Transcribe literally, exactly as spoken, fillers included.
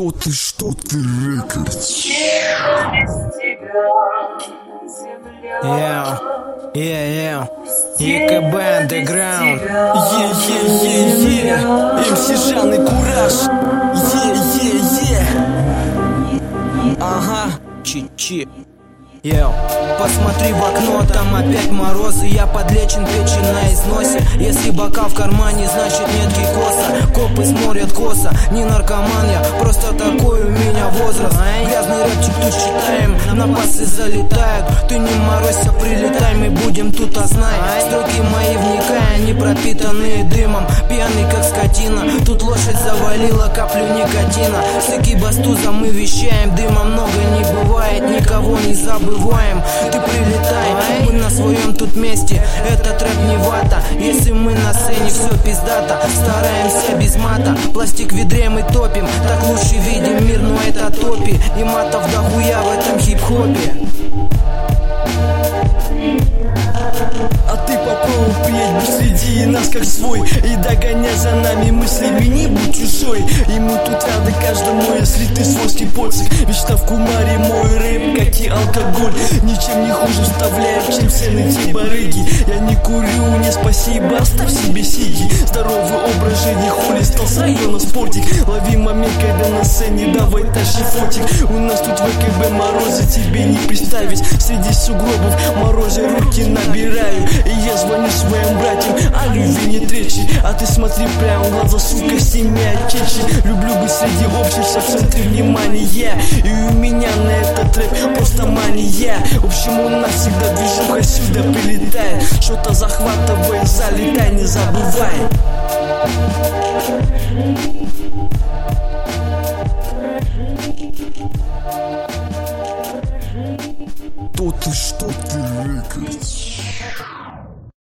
Что ты, что ты, рекордс? Yeah, yeah, yeah. ЕКБ Underground. Е, е, е, е. МС Жан и Кураж. Е, е, е. Ага, чи-чи. Йоу, посмотри в окно, там опять морозы. Я подлечен, печень на износе. Если бокал в кармане, значит нет гейкоса. Копы смотрят косо, не наркоман я, просто такой у меня возраст. Грязный рэпчик тут считаем, на пасы залетают. Ты не морозься, прилетай, мы будем тут, а знай. Строки мои вникая, не пропитанные дымом. Пьяный как скотина, тут лошадь завалила каплю никотина. Стыки бастуза мы вещаем, дыма много не бывает, никого не забываем. Ты прилетай, мы на своем тут месте. Этот рэп не вата, если мы на сцене, все пиздато. Стараемся без мата, пластик в ведре мы топим. Так лучше видим мир, но это топи. И матов дохуя в этом хип-хопе. А ты попробуй приедь среди нас как свой, и догоняй за нами мыслями, не будь чужой. И мы тут рады каждому, если ты свойский поцик. Мечта в кумаре, мой рэп, как и алкоголь, ничем не хуже вставляет, чем цены те барыги. Я не курю, не спасибо, оставь себе сиги. Здоровый образ жизни, хули стал с района спортик. Лови момент, когда на сцене, давай тащи фотик. У нас тут в ВКБ морозы, тебе не представить. Среди сугробов морозы руки набираю. И я звоню своим братьям, а любви нет речи. А ты смотри прямо в глаза, сука, семья чечи. Люблю быть среди общества в центре внимания. И у меня на этот рэп просто мания. В общем, у нас всегда движуха сюда прилетает. Что-то захватывай, залетай, не забывай. Что ты, что ты, рекордс?